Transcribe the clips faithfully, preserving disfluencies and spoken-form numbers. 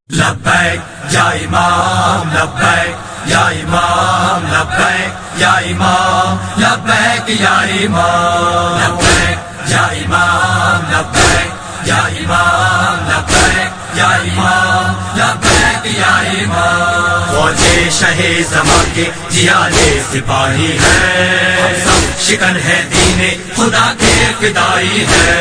لبیک یا امام لبیک یا امام لبیک یا امام لبیک یا امام لبیک یا امام لبیک یا امام لبیک یا امام لبیک یا امام فوجِ شہ زمان کے جیالے سپاہی ہے، ہم سب شکن ہے دین خدا کے فدائی ہے۔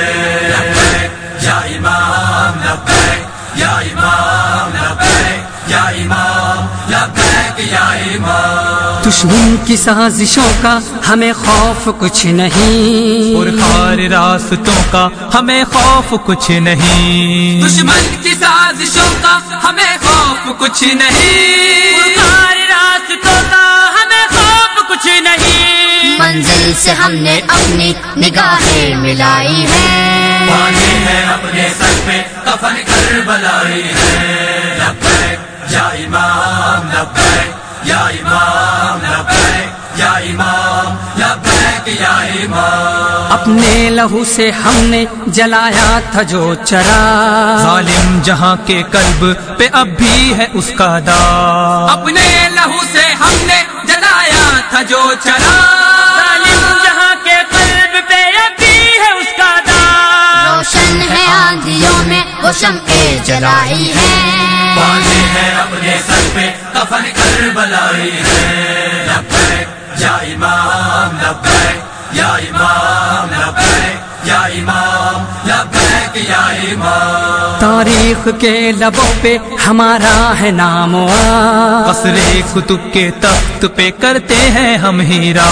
لبیک یا امام لبیک یا امام لبیک یا امام لبیک یا امام۔ دشمن کی سازشوں کا ہمیں خوف کچھ نہیں، پرخار راستوں کا ہمیں خوف کچھ نہیں، دشمن کی سازشوں کا ہمیں خوف کچھ نہیں، پرخار راستوں کا ہمیں خوف کچھ نہیں۔ منزل سے ہم نے اپنی نگاہیں ملائی ہیں، باندھے ہے اپنے سر پہ کفن کربلائی ہے۔ لبیک یا امام لبیک یا امام لبیک یا امام لبیک یا امام۔ اپنے لہو سے ہم نے جلایا تھا جو چراغ، ظالم جہاں کے قلب پہ اب بھی ہے اس کا داغ، اپنے لہو سے ہم نے جلایا تھا جو چراغ، ظالم جہاں کے قلب پہ اب بھی ہے اس کا داغ، روشن ہے آندھیوں میں وہ شمع جلائی ہے، باندھے ہے اپنے سر پہ کفن کربلائی ہے۔ لبیک یا امام لبیک یا امام لبیک یا امام لبیک یا امام۔ تاریخ کے لبوں پہ ہمارا ہے نام و قصر کتب کے تخت پہ کرتے ہیں ہم ہیرا،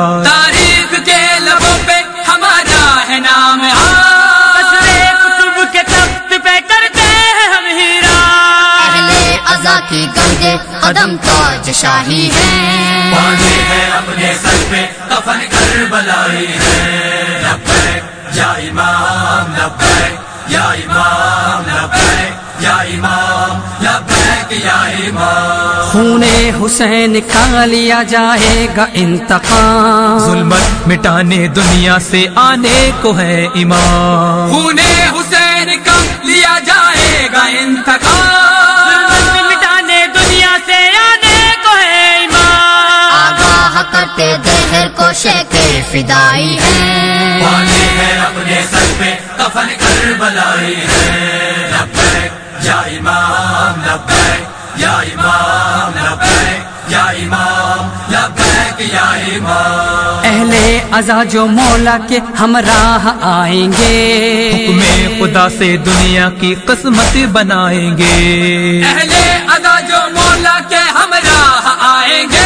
تاریخ کے لبوں پہ ہمارا ہے نام، قصر کتب کے تخت پہ کرتے ہیں ہم ہیرا، اہل عزا کی گنگے قدم تاج شاہی ہے، باندھے ہے اپنے سر پہ کفن کربلائی ہے۔ لبیک یا امام لبیک یا امام لبیک یا امام لبیک یا امام۔ خون حسین کا لیا جائے گا انتقام، ظلمت مٹانے دنیا سے آنے کو ہے امام، خون حسین کا لیا جائے گا انتقام، ظلمت مٹانے دنیا سے آنے کو ہے امام، آگاہ کرتے دہر کو شیخ فدائی ہے، باندھے ہے اپنے سر پہ کفن کربلائی ہے۔ لبیک یا امام لبیک یا امام لبیک یا امام لبیک یا امام۔ اہل عزا جو مولا کے ہمراہ آئیں گے، حکم خدا سے دنیا کی قسمت بنائیں گے، اہل عزا جو مولا کے ہمراہ آئیں گے،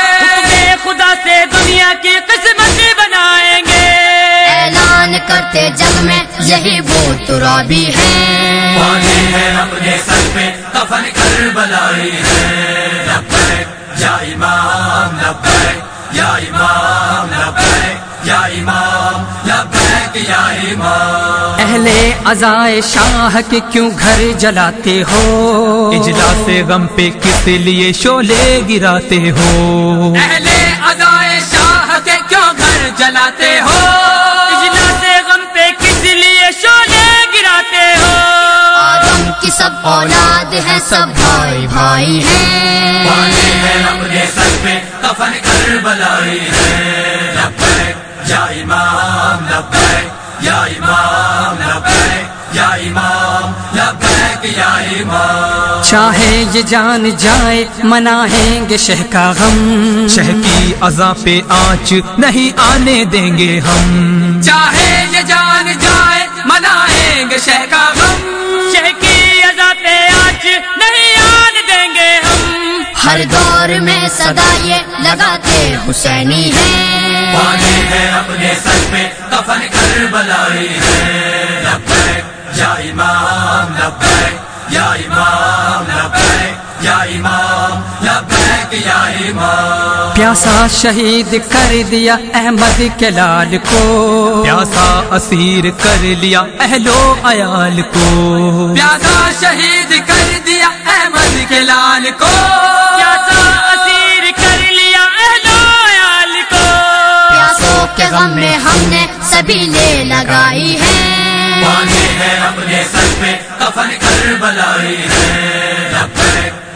حکم خدا سے دنیا کی قسمت بنائیں گے، اعلان کرتے جگ میں یہی وہ ترابی ہے، باندھے ہے اپنے سر پہ کفن کربلائی ہے۔ لبیک یا امام لبیک یا امام لبیک یا امام لبیک یا امام۔ اہل عزائے شاہ کے کیوں گھر جلاتے ہو، اجلاس غم پہ کس لیے شعلے گراتے ہو، اہل عزائے شاہ کے کیوں گھر جلاتے ہو، اجلاس غم پہ کس لیے شعلے گراتے ہو، آدم کی سب اولاد ہے سب بھائی بھائی ہیں، باندھے ہے اپنے سر پہ کفن کربلائی ہے۔ لبیک یا امام لبیک یا امام لبیک یا امام لبیک یا امام۔ چاہے یہ جان جائے منائیں گے شہ کا غم، شہ کی عزا پہ آنچ نہیں آنے دیں گے ہم، چاہے یہ جان جائے منائیں گے شہ کا غم، شہ کی عزا پہ آنچ نہیں آنے دیں گے ہم، ہر دور میں صدا یہ لگاتے حسینی ہیں، باندھے ہے اپنے سر پہ کفن کربلائی ہے۔ لبیک یا امام لبیک یا امام لبیک یا امام لبیک یا امام۔ پیاسا شہید کر دیا احمد کے لال کو، پیاسا اسیر کر لیا اہل و عیال کو، پیاسا شہید کر دیا احمد کے لال کو، پیاسا اسیر کر لیا اہل و عیال کو، پیاسوں کے غم میں ہم نے سبیلیں لگائی ہیں، باندھے ہے اپنے سر پہ کفن کربلائی ہے۔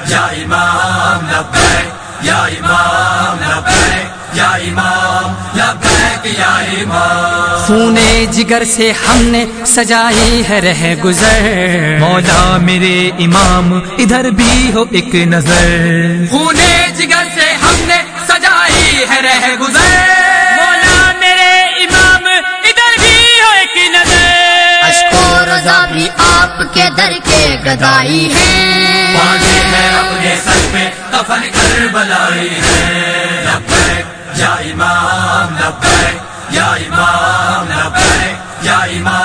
یا امام لبیک یا امام لبیک یا امام لبیک یا امام. خون جگر سے ہم نے سجائی ہے رہ گزر، مولا میرے امام ادھر بھی ہو ایک نظر. خون جگر سے ہم نے سجائی ہے رہ گزر، مولا میرے امام ادھر بھی ہو ایک نظر. اشک و رضا بھی آپ کے در کے گدائی ہے، باندھے ہے اپنے سر پہ کفن کربلائی ہے. لبیک یا امام لبیک یا امام لبیک یا امام